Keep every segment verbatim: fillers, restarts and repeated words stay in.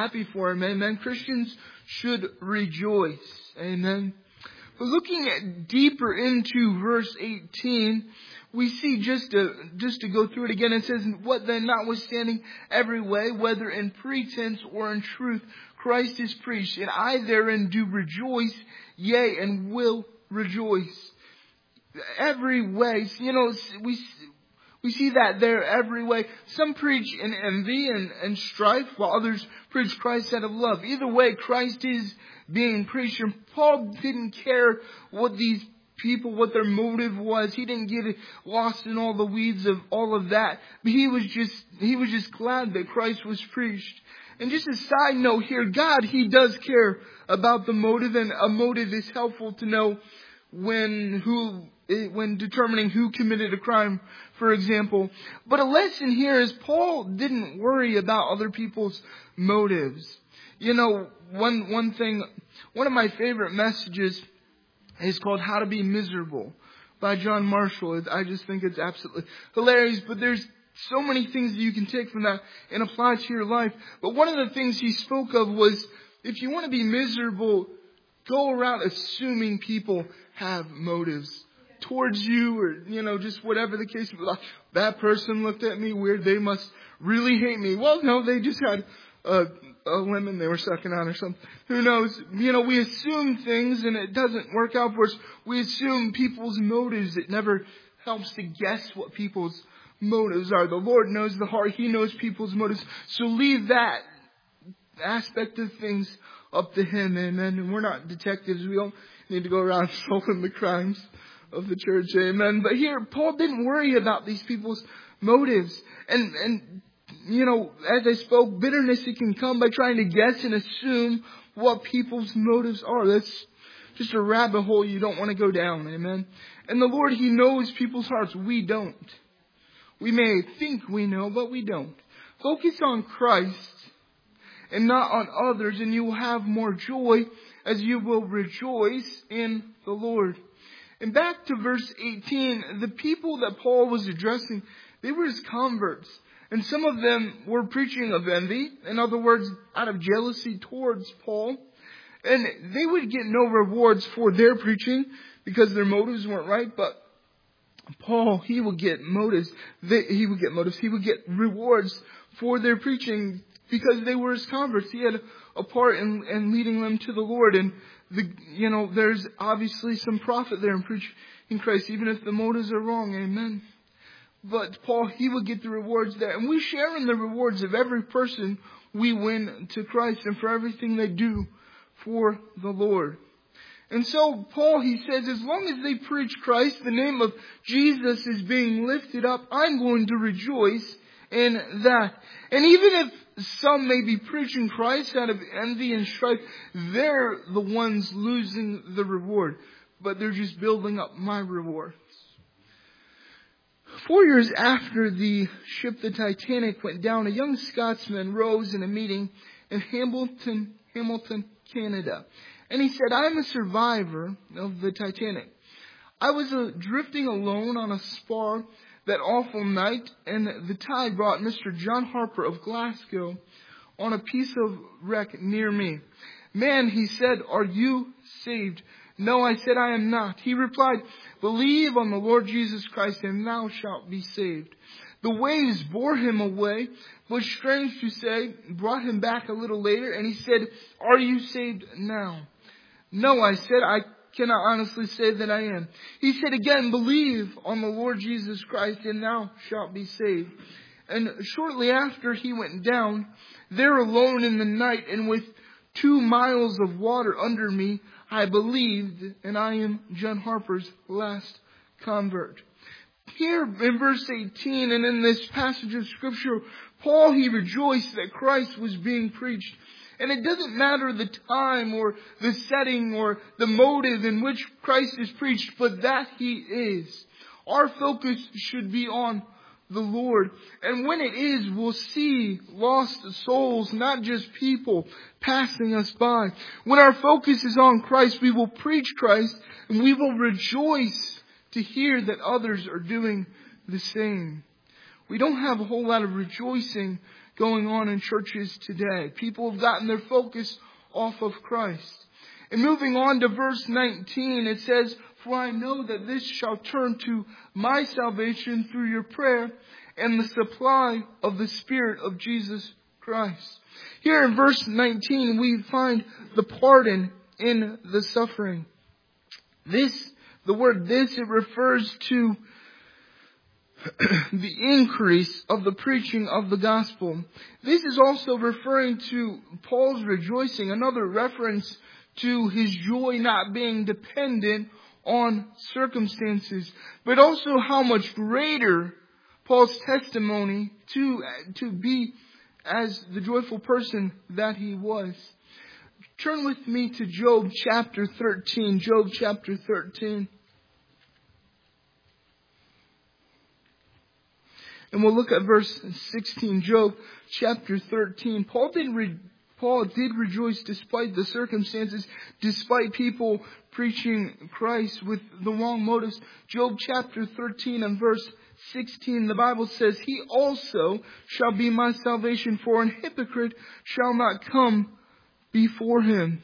happy for him. Amen. Christians should rejoice. Amen. But looking at deeper into verse eighteen, we see just to, just to go through it again, it says, what then, notwithstanding every way, whether in pretense or in truth, Christ is preached, and I therein do rejoice, yea, and will rejoice. Every way, you know, we we see that there every way. Some preach in envy and, and strife, while others preach Christ out of love. Either way, Christ is being preached. And Paul didn't care what these people, what their motive was. He didn't get lost in all the weeds of all of that. But he was just, he was just glad that Christ was preached. And just a side note here, God, He does care about the motive, and a motive is helpful to know when who when determining who committed a crime, for example. But a lesson here is Paul didn't worry about other people's motives. You know, one one thing, one of my favorite messages is called How to Be Miserable by John Marshall. I just think it's absolutely hilarious. But there's so many things that you can take from that and apply to your life. But one of the things he spoke of was, if you want to be miserable, go around assuming people have motives towards you, or, you know, just whatever the case. Like, that person looked at me weird. They must really hate me. Well, no, they just had a, a lemon they were sucking on or something. Who knows? You know, we assume things and it doesn't work out for us. We assume people's motives. It never helps to guess what people's motives are. The Lord knows the heart. He knows people's motives. So leave that aspect of things up to Him. Amen. And we're not detectives. We don't need to go around solving the crimes of the church. Amen. But here, Paul didn't worry about these people's motives. And, and, you know, as I spoke, bitterness, it can come by trying to guess and assume what people's motives are. That's just a rabbit hole you don't want to go down. Amen. And the Lord, He knows people's hearts. We don't. We may think we know, but we don't. Focus on Christ and not on others, and you will have more joy as you will rejoice in the Lord. And back to verse eighteen, the people that Paul was addressing, they were his converts. And some of them were preaching of envy. In other words, out of jealousy towards Paul. And they would get no rewards for their preaching because their motives weren't right. But Paul, he would get motives. They, he would get motives. He would get rewards for their preaching because they were his converts. He had a part in, in leading them to the Lord. And, the, you know, there's obviously some profit there in preaching Christ, even if the motives are wrong. Amen. But Paul, he would get the rewards there. And we share in the rewards of every person we win to Christ and for everything they do for the Lord. And so Paul, he says, as long as they preach Christ, the name of Jesus is being lifted up, I'm going to rejoice in that. And even if some may be preaching Christ out of envy and strife, they're the ones losing the reward. But they're just building up my rewards. Four years after the ship, the Titanic, went down, a young Scotsman rose in a meeting in Hamilton, Hamilton, Canada. And he said, I'm a survivor of the Titanic. I was uh, drifting alone on a spar that awful night, and the tide brought Mister John Harper of Glasgow on a piece of wreck near me. Man, he said, are you saved? No, I said, I am not. He replied, believe on the Lord Jesus Christ and thou shalt be saved. The waves bore him away, but strange to say, brought him back a little later, and he said, are you saved now? No, I said, I cannot honestly say that I am. He said again, believe on the Lord Jesus Christ and thou shalt be saved. And shortly after he went down, there alone in the night and with two miles of water under me, I believed, and I am John Harper's last convert. Here in verse eighteen and in this passage of Scripture, Paul, he rejoiced that Christ was being preached. And it doesn't matter the time or the setting or the motive in which Christ is preached, but that He is. Our focus should be on the Lord. And when it is, we'll see lost souls, not just people passing us by. When our focus is on Christ, we will preach Christ and we will rejoice to hear that others are doing the same. We don't have a whole lot of rejoicing going on in churches today. People have gotten their focus off of Christ. And moving on to verse nineteen, it says, "For I know that this shall turn to my salvation through your prayer and the supply of the Spirit of Jesus Christ." Here in verse nineteen, we find the pardon in the suffering. This, the word this, it refers to the increase of the preaching of the gospel. This is also referring to Paul's rejoicing, another reference to his joy not being dependent on circumstances, but also how much greater Paul's testimony to, to be as the joyful person that he was. Turn with me to Job chapter thirteen. Job chapter thirteen. And we'll look at verse sixteen. Job chapter thirteen. Paul did, re- Paul did rejoice despite the circumstances, despite people preaching Christ with the wrong motives. Job chapter thirteen and verse sixteen, the Bible says, "He also shall be my salvation, for an hypocrite shall not come before him."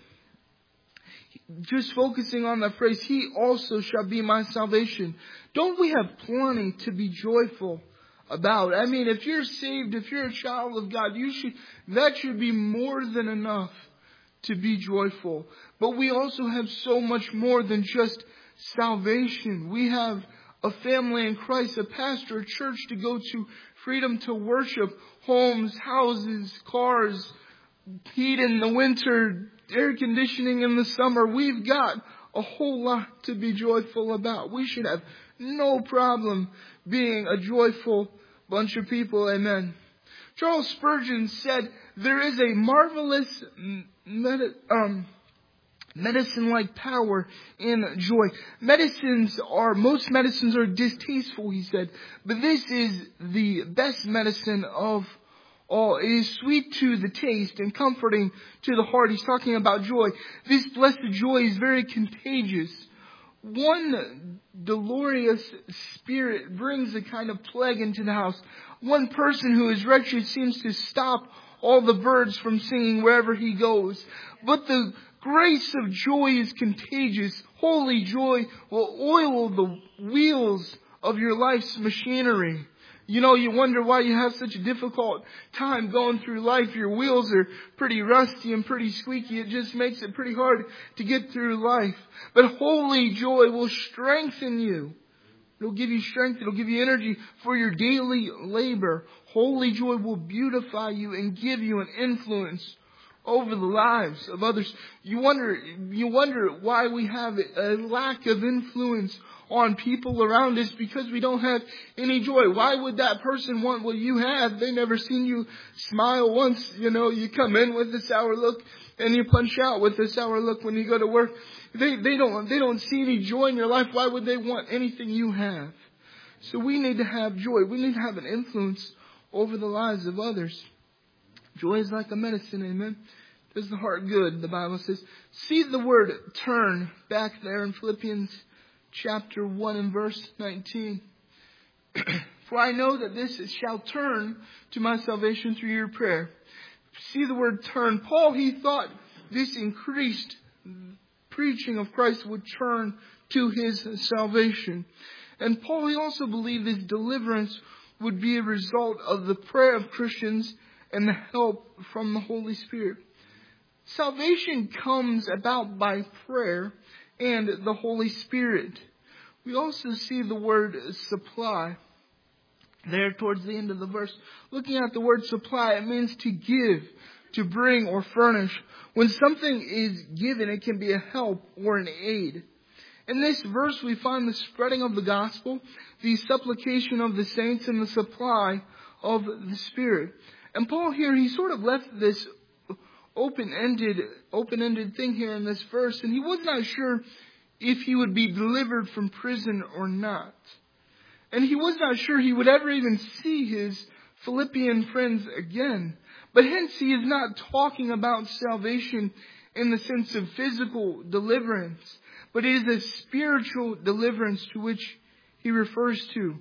Just focusing on that phrase, "He also shall be my salvation." Don't we have plenty to be joyful about? I mean, if you're saved, if you're a child of God, you should, that should be more than enough to be joyful. But we also have so much more than just salvation. We have a family in Christ, a pastor, a church to go to, freedom to worship, homes, houses, cars, heat in the winter, air conditioning in the summer. We've got a whole lot to be joyful about. We should have no problem being a joyful bunch of people. Amen. Charles Spurgeon said, "There is a marvelous med- um, medicine-like power in joy." Medicines are, most medicines are distasteful, he said, but this is the best medicine of all. It is sweet to the taste and comforting to the heart. He's talking about joy. This blessed joy is very contagious. One dolorous spirit brings a kind of plague into the house. One person who is wretched seems to stop all the birds from singing wherever he goes. But the grace of joy is contagious. Holy joy will oil the wheels of your life's machinery. You know, you wonder why you have such a difficult time going through life. Your wheels are pretty rusty and pretty squeaky. It just makes it pretty hard to get through life. But holy joy will strengthen you. It'll give you strength. It'll give you energy for your daily labor. Holy joy will beautify you and give you an influence over the lives of others. You wonder, you wonder why we have a lack of influence on people around us, because we don't have any joy. Why would that person want what you have? They never seen you smile once. You know, you come in with a sour look and you punch out with a sour look when you go to work. They, they don't, they don't see any joy in your life. Why would they want anything you have? So we need to have joy. We need to have an influence over the lives of others. Joy is like a medicine, amen. Does the heart good, the Bible says. See the word turn back there in Philippians chapter one and verse nineteen. "For I know that this shall turn to my salvation through your prayer." See the word turn. Paul, he thought this increased preaching of Christ would turn to his salvation. And Paul, he also believed this deliverance would be a result of the prayer of Christians and the help from the Holy Spirit. Salvation comes about by prayer and the Holy Spirit. We also see the word supply there towards the end of the verse. Looking at the word supply, it means to give, to bring or furnish. When something is given, it can be a help or an aid. In this verse, we find the spreading of the gospel, the supplication of the saints, and the supply of the Spirit. And Paul here, he sort of left this open-ended, open-ended thing here in this verse, and he was not sure if he would be delivered from prison or not. And he was not sure he would ever even see his Philippian friends again. But hence he is not talking about salvation in the sense of physical deliverance, but it is a spiritual deliverance to which he refers to.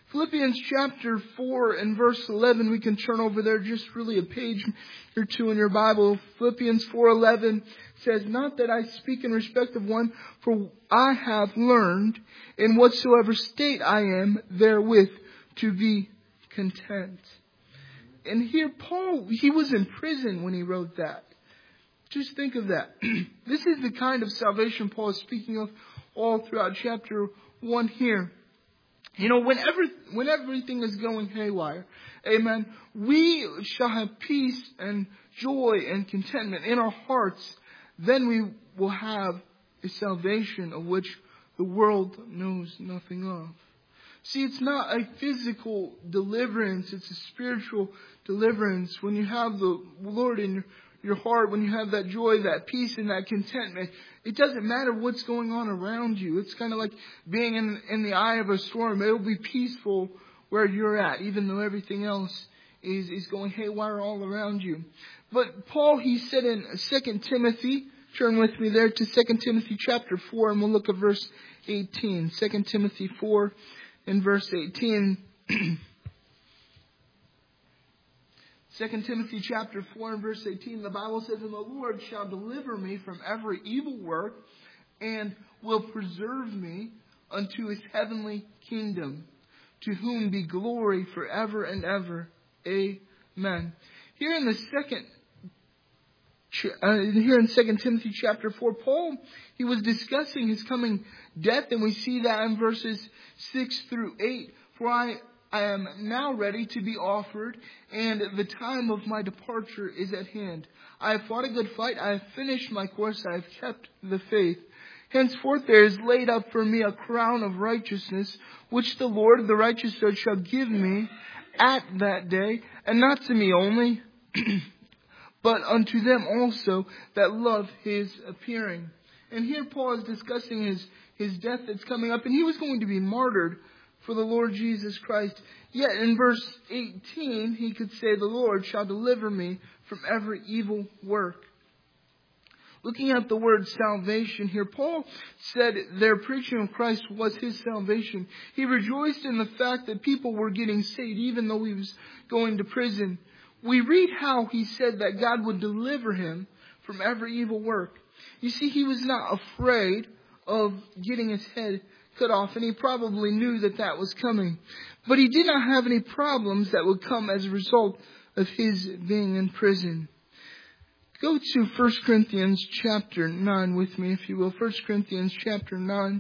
Philippians chapter four and verse eleven, we can turn over there just really a page or two in your Bible. Philippians four eleven says, "Not that I speak in respect of one, for I have learned in whatsoever state I am therewith to be content." And here Paul, he was in prison when he wrote that. Just think of that. This is the kind of salvation Paul is speaking of all throughout chapter one here. You know, whenever, when everything is going haywire, amen, we shall have peace and joy and contentment in our hearts. Then we will have a salvation of which the world knows nothing of. See, it's not a physical deliverance, it's a spiritual deliverance. When you have the Lord in your, your heart, when you have that joy, that peace, and that contentment, it doesn't matter what's going on around you. It's kind of like being in, in the eye of a storm. It'll be peaceful where you're at, even though everything else is, is going haywire all around you. But Paul, he said in Second Timothy, turn with me there to Second Timothy chapter four, and we'll look at verse eighteen. Second Timothy four and verse eighteen. Second Timothy chapter four and verse eighteen, the Bible says, "And the Lord shall deliver me from every evil work, and will preserve me unto his heavenly kingdom, to whom be glory forever and ever. Amen." Here in the second, uh, here in Second Timothy chapter four, Paul, he was discussing his coming death, and we see that in verses six through eight. "For I I am now ready to be offered, and the time of my departure is at hand. I have fought a good fight. I have finished my course. I have kept the faith. Henceforth there is laid up for me a crown of righteousness, which the Lord, the righteous judge, shall give me at that day, and not to me only, but unto them also that love his appearing." And here Paul is discussing his, his death that's coming up, and he was going to be martyred for the Lord Jesus Christ. Yet in verse eighteen, he could say, "The Lord shall deliver me from every evil work." Looking at the word salvation here, Paul said their preaching of Christ was his salvation. He rejoiced in the fact that people were getting saved, even though he was going to prison. We read how he said that God would deliver him from every evil work. You see, he was not afraid of getting his head cut off, and he probably knew that that was coming. But he did not have any problems that would come as a result of his being in prison. Go to First Corinthians chapter nine with me, if you will. First Corinthians chapter nine.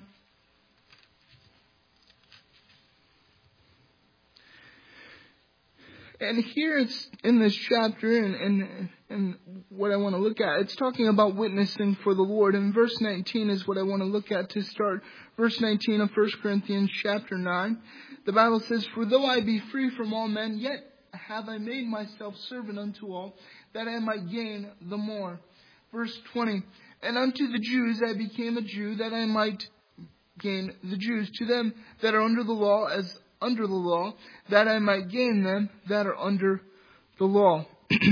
And here it's in this chapter, and, and, and what I want to look at, it's talking about witnessing for the Lord. And verse nineteen is what I want to look at to start. Verse nineteen of First Corinthians chapter nine. The Bible says, "For though I be free from all men, yet have I made myself servant unto all, that I might gain the more." Verse twenty, "And unto the Jews I became a Jew, that I might gain the Jews. To them that are under the law, as under the law, that I might gain them that are under the law."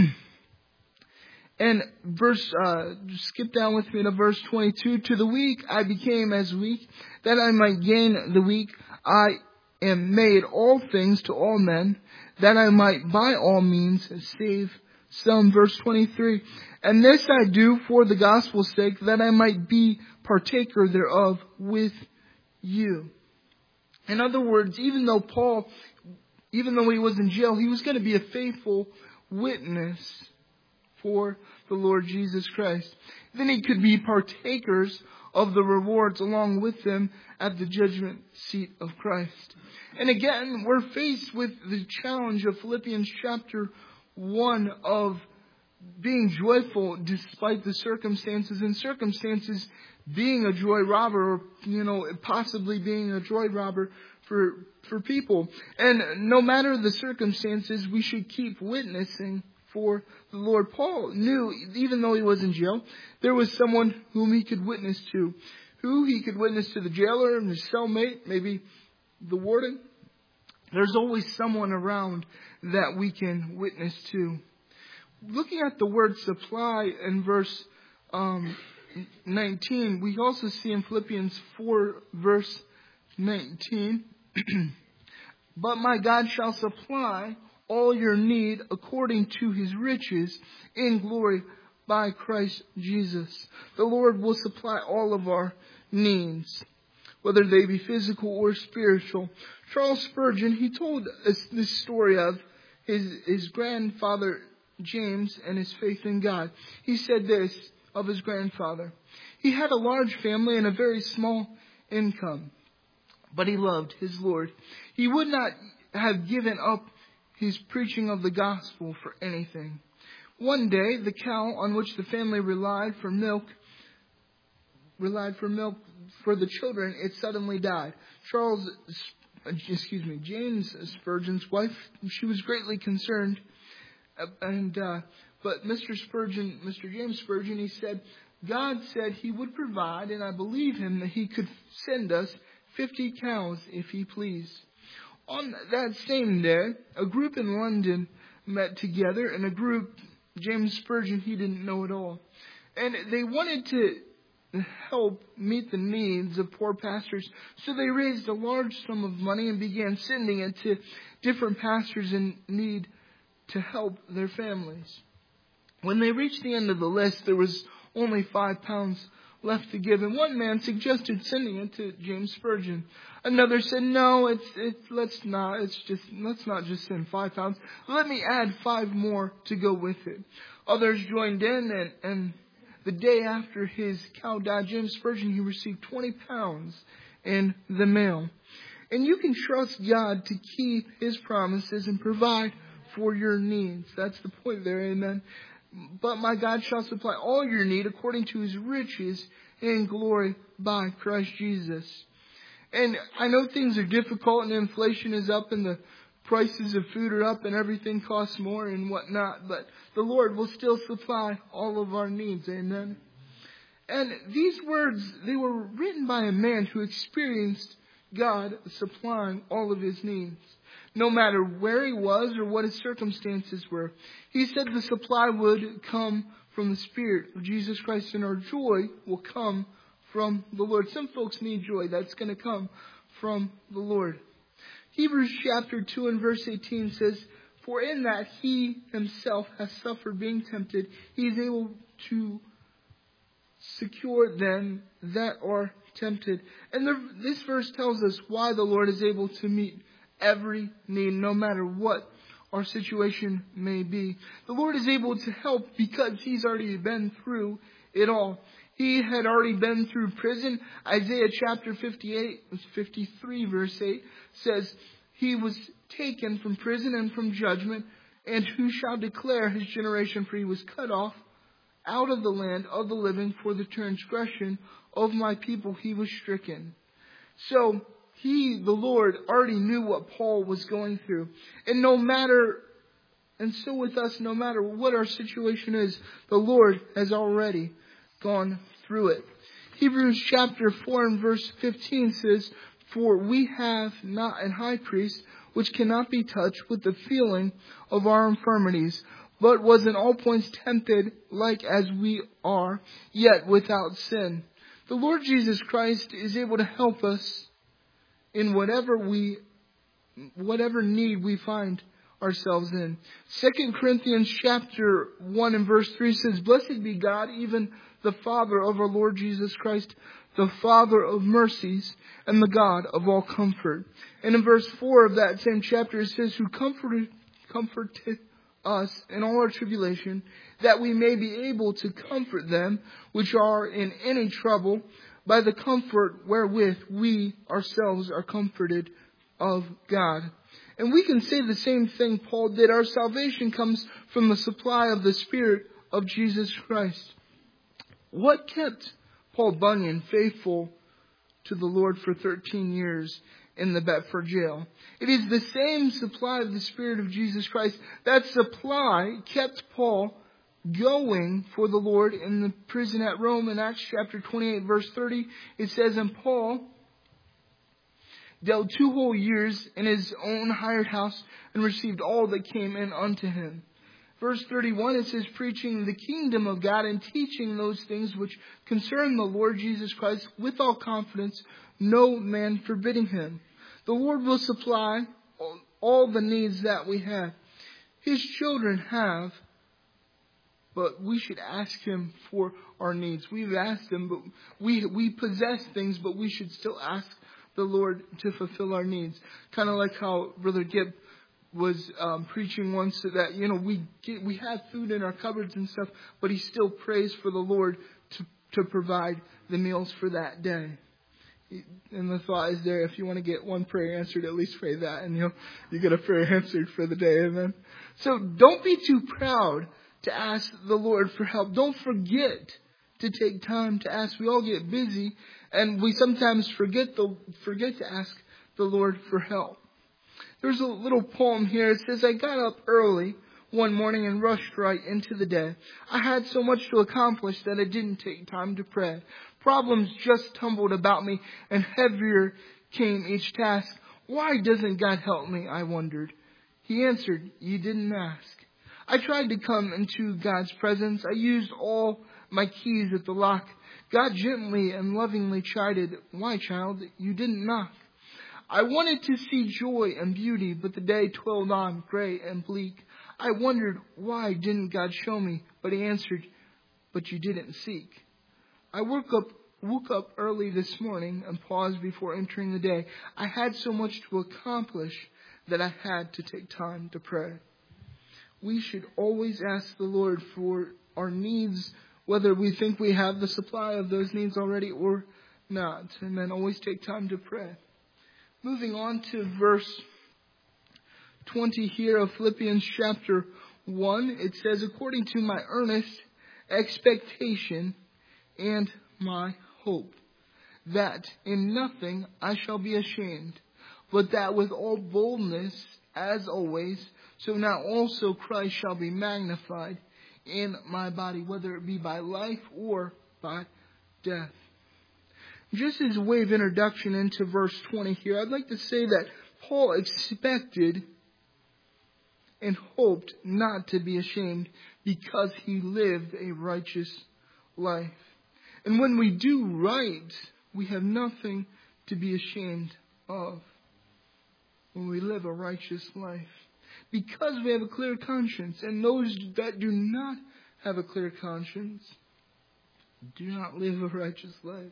And verse, uh, skip down with me to verse twenty-two. "To the weak I became as weak, that I might gain the weak. I am made all things to all men, that I might by all means save some." Verse twenty-three, "And this I do for the gospel's sake, that I might be partaker thereof with you." In other words, even though Paul, even though he was in jail, he was going to be a faithful witness for the Lord Jesus Christ. Then he could be partakers of the rewards along with them at the judgment seat of Christ. And again, we're faced with the challenge of Philippians chapter one of being joyful despite the circumstances, and circumstances being a joy robber, or, you know, possibly being a joy robber for, for people. And no matter the circumstances, we should keep witnessing for the Lord. Paul knew, even though he was in jail, there was someone whom he could witness to. Who he could witness to? The jailer and his cellmate, maybe the warden. There's always someone around that we can witness to. Looking at the word supply in verse um, nineteen, we also see in Philippians four verse nineteen, But my God shall supply all your need according to his riches in glory by Christ Jesus. The Lord will supply all of our needs, whether they be physical or spiritual. Charles Spurgeon, he told us this story of his, his grandfather James and his faith in God. He said this of his grandfather: he had a large family and a very small income, but he loved his Lord. He would not have given up his preaching of the gospel for anything. One day, the cow on which the family relied for milk, relied for milk for the children, it suddenly died. Charles, excuse me, James Spurgeon's wife, she was greatly concerned, and uh, but Mister Spurgeon, Mister James Spurgeon, he said, God said he would provide, and I believe him that he could send us fifty cows if he pleased. On that same day, a group in London met together, and a group James Spurgeon he didn't know at all. And they wanted to help meet the needs of poor pastors. So they raised a large sum of money and began sending it to different pastors in need to help their families. When they reached the end of the list, there was only five pounds left to give, and one man suggested sending it to James Spurgeon. Another said, "No, it's it's let's not. It's just let's not just send five pounds. Let me add five more to go with it." Others joined in, and and the day after his cow died, James Spurgeon he received twenty pounds in the mail. And you can trust God to keep His promises and provide for your needs. That's the point there, amen. But my God shall supply all your need according to His riches in glory by Christ Jesus. And I know things are difficult and inflation is up and the prices of food are up and everything costs more and whatnot. But the Lord will still supply all of our needs. Amen. And these words, they were written by a man who experienced God supplying all of his needs, no matter where he was or what his circumstances were. He said the supply would come from the Spirit of Jesus Christ, and our joy will come from the Lord. Some folks need joy. That's going to come from the Lord. Hebrews chapter two and verse eighteen says, "For in that He Himself has suffered being tempted, He is able to secure them that are tempted." And the, this verse tells us why the Lord is able to meet every need, no matter what our situation may be. The Lord is able to help because He's already been through it all. He had already been through prison. Isaiah chapter fifty-eight, fifty-three verse eight says, "He was taken from prison and from judgment, and who shall declare His generation? For He was cut off out of the land of the living, for the transgression of my people He was stricken." So, He, the Lord, already knew what Paul was going through. And no matter, and so with us, no matter what our situation is, the Lord has already gone through it. Hebrews chapter four and verse fifteen says, "For we have not an high priest which cannot be touched with the feeling of our infirmities, but was in all points tempted like as we are, yet without sin." The Lord Jesus Christ is able to help us in whatever we, whatever need we find ourselves in. Second Corinthians chapter one and verse three says, "Blessed be God, even the Father of our Lord Jesus Christ, the Father of mercies and the God of all comfort." And in verse four of that same chapter it says, "Who comforted, comforted us in all our tribulation, that we may be able to comfort them which are in any trouble by the comfort wherewith we ourselves are comforted of God." And we can say the same thing Paul did. Our salvation comes from the supply of the Spirit of Jesus Christ. What kept Paul Bunyan faithful to the Lord for thirteen years in the Bedford jail? It is the same supply of the Spirit of Jesus Christ. That supply kept Paul going for the Lord in the prison at Rome. In Acts chapter twenty-eight verse thirty, it says, "And Paul dealt two whole years in his own hired house and received all that came in unto him." Verse thirty-one, it says, "Preaching the kingdom of God and teaching those things which concern the Lord Jesus Christ with all confidence, no man forbidding him." The Lord will supply all the needs that we have. His children have, but we should ask Him for our needs. We've asked Him, but we we possess things, but we should still ask the Lord to fulfill our needs. Kind of like how Brother Gibb was um, preaching once, so that, you know, we get, we have food in our cupboards and stuff, but he still prays for the Lord to to provide the meals for that day. And the thought is there, if you want to get one prayer answered, at least pray that, and you'll you get a prayer answered for the day. Amen. So don't be too proud to ask the Lord for help. Don't forget to take time to ask. We all get busy, and we sometimes forget the forget to ask the Lord for help. There's a little poem here. It says, I got up early one morning and rushed right into the day. I had so much to accomplish that I didn't take time to pray. Problems just tumbled about me, and heavier came each task. Why doesn't God help me? I wondered. He answered, you didn't ask. I tried to come into God's presence. I used all my keys at the lock. God gently and lovingly chided, why, child, you didn't knock? I wanted to see joy and beauty, but the day toiled on, gray and bleak. I wondered, why didn't God show me? But He answered, but you didn't seek. I woke up, woke up early this morning and paused before entering the day. I had so much to accomplish that I had to take time to pray. We should always ask the Lord for our needs, whether we think we have the supply of those needs already or not. And then always take time to pray. Moving on to verse twenty here of Philippians chapter one, it says, according to my earnest expectation and my hope, that in nothing I shall be ashamed, but that with all boldness, as always, so now also Christ shall be magnified in my body, whether it be by life or by death. Just as a way of introduction into verse twenty here, I'd like to say that Paul expected and hoped not to be ashamed because he lived a righteous life. And when we do right, we have nothing to be ashamed of when we live a righteous life. Because we have a clear conscience, and those that do not have a clear conscience do not live a righteous life.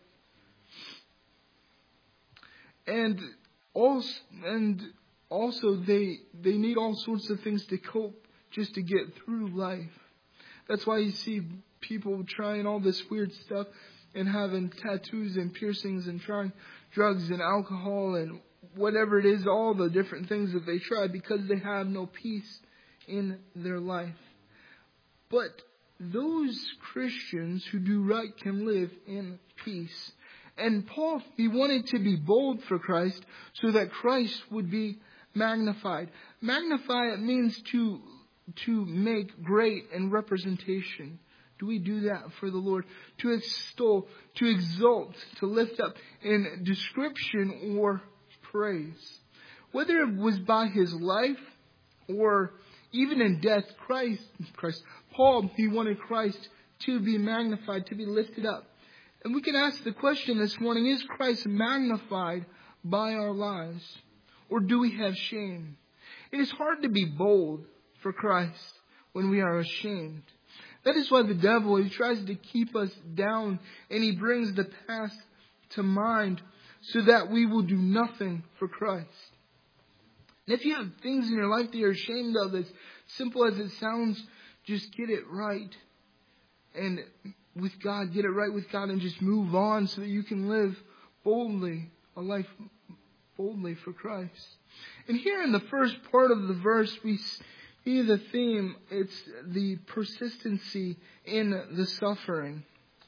And also, and also they they need all sorts of things to cope just to get through life. That's why you see people trying all this weird stuff and having tattoos and piercings and trying drugs and alcohol and whatever it is, all the different things that they try, because they have no peace in their life. But those Christians who do right can live in peace. And Paul, he wanted to be bold for Christ so that Christ would be magnified. Magnify, it means to, to make great in representation. Do we do that for the Lord? To extol, to exalt, to lift up in description or praise. Whether it was by his life or even in death, Christ, Christ, Paul, he wanted Christ to be magnified, to be lifted up. And we can ask the question this morning, is Christ magnified by our lives? Or do we have shame? It is hard to be bold for Christ when we are ashamed. That is why the devil, he tries to keep us down, and he brings the past to mind so that we will do nothing for Christ. And if you have things in your life that you're ashamed of, as simple as it sounds, just get it right. And with God, get it right with God and just move on so that you can live boldly, a life boldly for Christ. And here in the first part of the verse, we see the theme. It's the persistency in the suffering.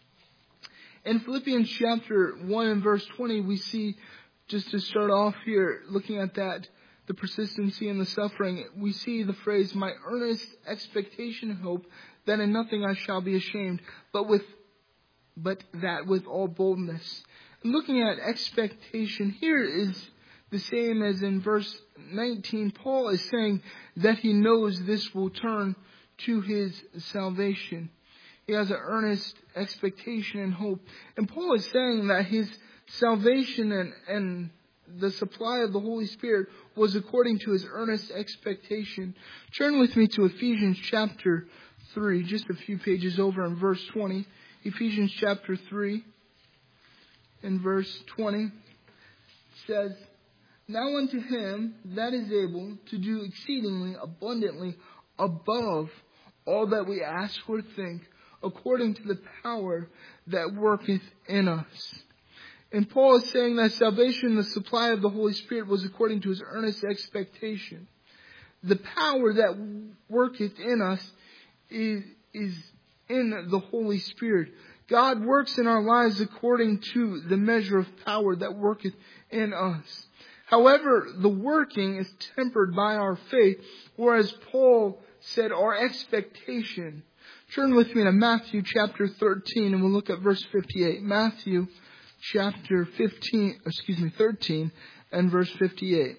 In Philippians chapter one and verse twenty, we see, just to start off here, looking at that, the persistency in the suffering, we see the phrase, my earnest expectation and hope that in nothing I shall be ashamed, but with, but that with all boldness. And looking at expectation here is the same as in verse nineteen. Paul is saying that he knows this will turn to his salvation. He has an earnest expectation and hope. And Paul is saying that his salvation and, and the supply of the Holy Spirit was according to his earnest expectation. Turn with me to Ephesians chapter three, just a few pages over in verse twenty. Ephesians chapter three and verse twenty says, "Now unto him that is able to do exceedingly abundantly above all that we ask or think, according to the power that worketh in us." And Paul is saying that salvation, the supply of the Holy Spirit, was according to his earnest expectation. The power that worketh in us is, is in the Holy Spirit. God works in our lives according to the measure of power that worketh in us. However, the working is tempered by our faith, or as Paul said, our expectation. Turn with me to Matthew chapter thirteen, and we'll look at verse fifty-eight. Matthew chapter fifteen, excuse me, thirteen, and verse fifty-eight.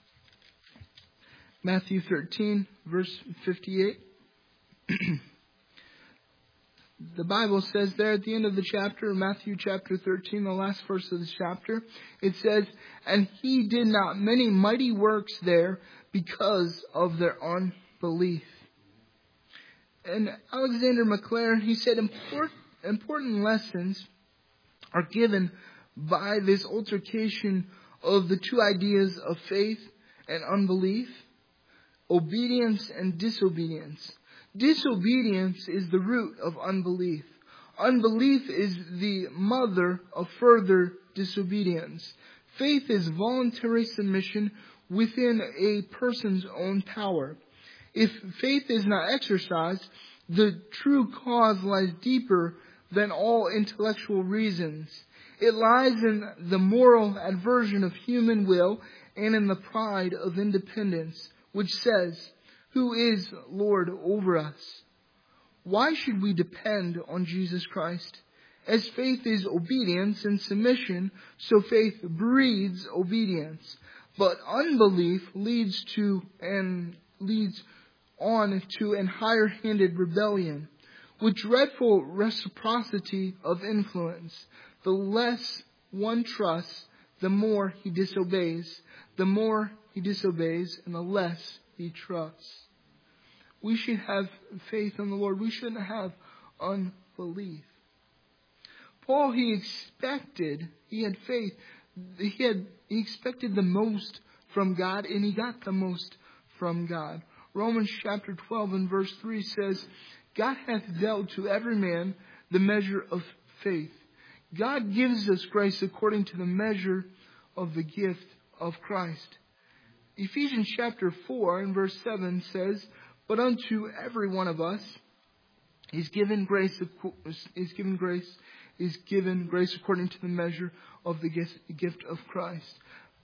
Matthew thirteen, verse fifty-eight. The Bible says there at the end of the chapter, Matthew chapter thirteen, the last verse of the chapter, it says, "And he did not many mighty works there because of their unbelief." And Alexander Maclaren, he said, important, important lessons are given by this altercation of the two ideas of faith and unbelief, obedience and disobedience. Disobedience is the root of unbelief. Unbelief is the mother of further disobedience. Faith is voluntary submission within a person's own power. If faith is not exercised, the true cause lies deeper than all intellectual reasons. It lies in the moral aversion of human will and in the pride of independence, which says, "Who is Lord over us?" Why should we depend on Jesus Christ? As faith is obedience and submission, so faith breeds obedience. But unbelief leads to and leads on to an higher-handed rebellion, with dreadful reciprocity of influence. The less one trusts, the more he disobeys. The more he disobeys, and the less he trusts. We should have faith in the Lord. We shouldn't have unbelief. Paul, he expected, he had faith. He had he expected the most from God, and he got the most from God. Romans chapter twelve and verse three says, "God hath dealt to every man the measure of faith." God gives us grace according to the measure of the gift of Christ. Ephesians chapter four and verse seven says, "But unto every one of us is given grace, is given grace, is given grace according to the measure of the gift of Christ."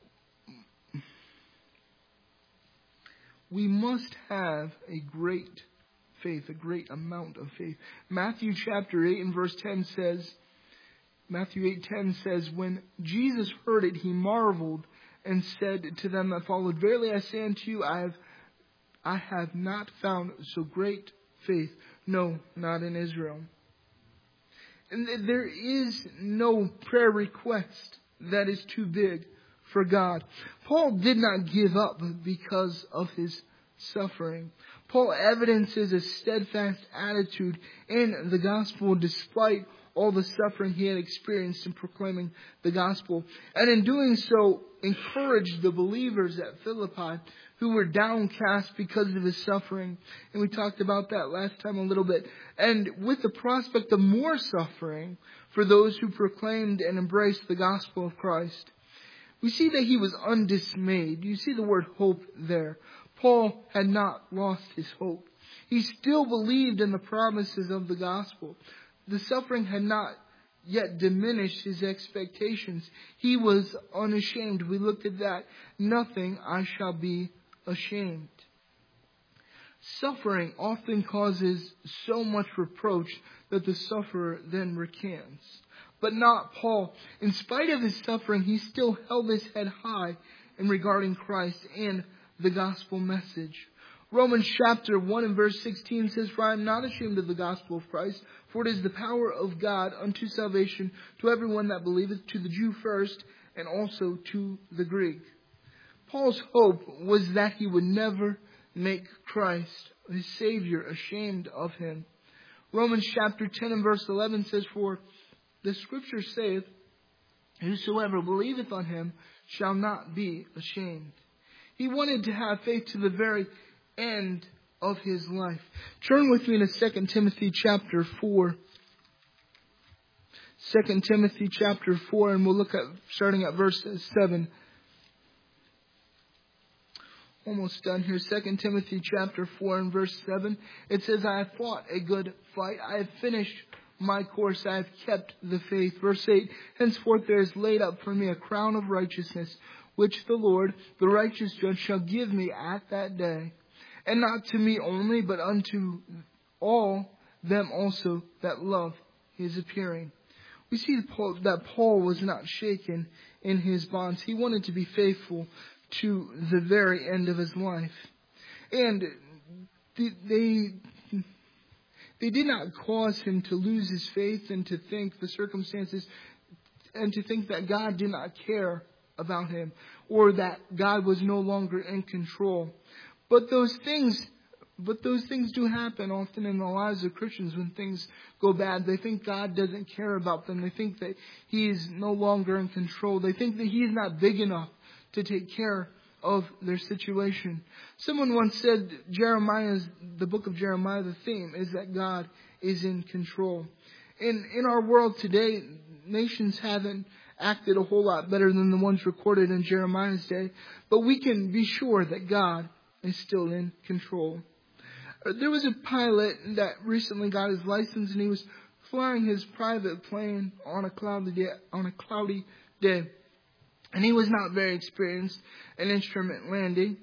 We must have a great faith, a great amount of faith. Matthew chapter eight and verse ten says, Matthew eight ten says, "When Jesus heard it, he marveled and said to them that followed, Verily I say unto you, I have, I have not found so great faith, no, not in Israel." And there is no prayer request that is too big for God. Paul did not give up because of his suffering. Paul evidences a steadfast attitude in the gospel despite all the suffering he had experienced in proclaiming the gospel. And in doing so, encouraged the believers at Philippi who were downcast because of his suffering. And we talked about that last time a little bit. And with the prospect of more suffering for those who proclaimed and embraced the gospel of Christ. We see that he was undismayed. You see the word hope there. Paul had not lost his hope. He still believed in the promises of the gospel. The suffering had not yet diminished his expectations. He was unashamed. We looked at that. "Nothing I shall be ashamed." Suffering often causes so much reproach that the sufferer then recants. But not Paul. In spite of his suffering, he still held his head high in regarding Christ and the gospel message. Romans chapter one and verse sixteen says, "For I am not ashamed of the gospel of Christ, for it is the power of God unto salvation to everyone that believeth, to the Jew first, and also to the Greek." Paul's hope was that he would never make Christ, his Savior, ashamed of him. Romans chapter ten and verse eleven says, "For the Scripture saith, whosoever believeth on him shall not be ashamed." He wanted to have faith to the very end of his life. Turn with me to Second Timothy chapter four. Second Timothy chapter four, and we'll look at starting at verse seven. Almost done here. Second Timothy chapter four and verse seven. It says, "I have fought a good fight. I have finished my course. I have kept the faith." Verse eight. "Henceforth there is laid up for me a crown of righteousness, which the Lord, the righteous judge, shall give me at that day. And not to me only, but unto all them also that love his appearing." We see that Paul was not shaken in his bonds. He wanted to be faithful to the very end of his life. And they, they did not cause him to lose his faith and to think the circumstances and to think that God did not care about him or that God was no longer in control. But those things, but those things do happen often in the lives of Christians when things go bad. They think God doesn't care about them. They think that He is no longer in control. They think that He is not big enough to take care of their situation. Someone once said, Jeremiah's, the book of Jeremiah, the theme is that God is in control. In, in our world today, nations haven't acted a whole lot better than the ones recorded in Jeremiah's day. But we can be sure that God is still in control. There was a pilot that recently got his license, and he was flying his private plane on a cloudy day, on a cloudy day. And he was not very experienced in instrument landing.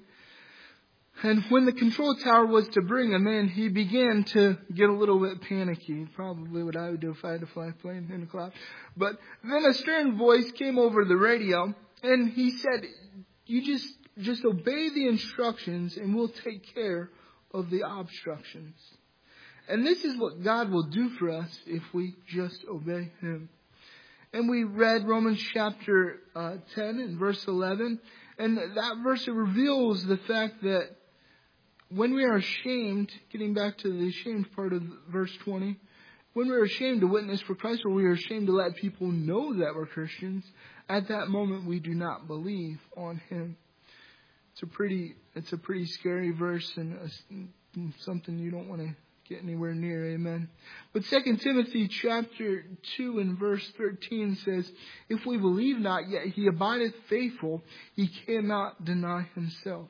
And when the control tower was to bring him in, he began to get a little bit panicky. Probably what I would do if I had to fly a plane in a cloud. But then a stern voice came over the radio, and he said, "You just just obey the instructions, and we'll take care of the obstructions." And this is what God will do for us if we just obey Him. And we read Romans chapter uh, ten and verse eleven. And that verse, it reveals the fact that when we are ashamed, getting back to the ashamed part of verse twenty, when we're ashamed to witness for Christ, or we are ashamed to let people know that we're Christians, at that moment we do not believe on Him. It's a pretty, it's a pretty scary verse, and a, something you don't want to get anywhere near. Amen. But Second Timothy chapter two and verse thirteen says, "If we believe not, yet He abideth faithful; He cannot deny Himself."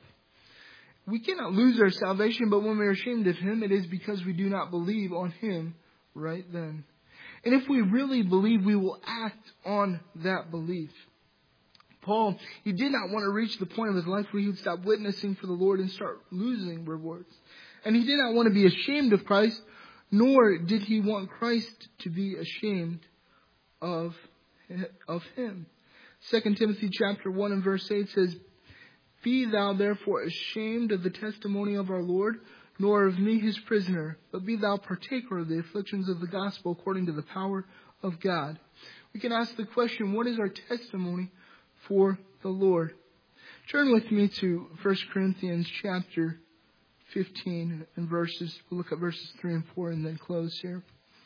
We cannot lose our salvation, but when we are ashamed of Him, it is because we do not believe on Him right then. And if we really believe, we will act on that belief. Paul, he did not want to reach the point of his life where he would stop witnessing for the Lord and start losing rewards. And he did not want to be ashamed of Christ, nor did he want Christ to be ashamed of, of him. Second Timothy chapter one and verse eight says, "Be thou therefore ashamed of the testimony of our Lord, nor of me his prisoner, but be thou partaker of the afflictions of the gospel according to the power of God." We can ask the question, what is our testimony for the Lord? Turn with me to First Corinthians chapter fifteen and verses, we'll look at verses three and four and then close here.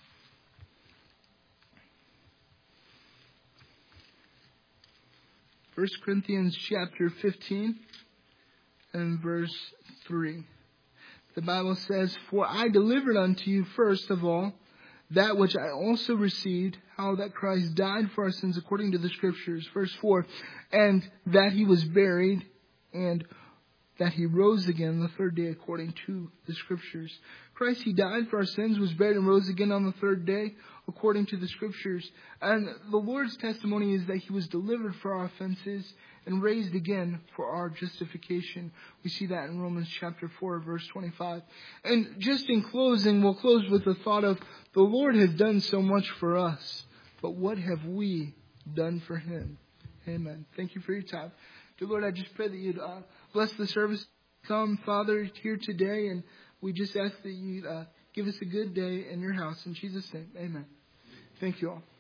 First Corinthians chapter fifteen and verse three. The Bible says, "For I delivered unto you first of all that which I also received, how that Christ died for our sins according to the Scriptures." Verse four, "And that He was buried, and that He rose again the third day according to the Scriptures." Christ, He died for our sins, was buried, and rose again on the third day according to the Scriptures. And the Lord's testimony is that He was delivered for our offenses and raised again for our justification. We see that in Romans chapter four, verse twenty-five. And just in closing, we'll close with the thought of, the Lord has done so much for us, but what have we done for Him? Amen. Thank you for your time. Dear Lord, I just pray that You'd uh, bless the service. come, Father, here today, and we just ask that you uh, give us a good day in your house. In Jesus' name, amen. Thank you all.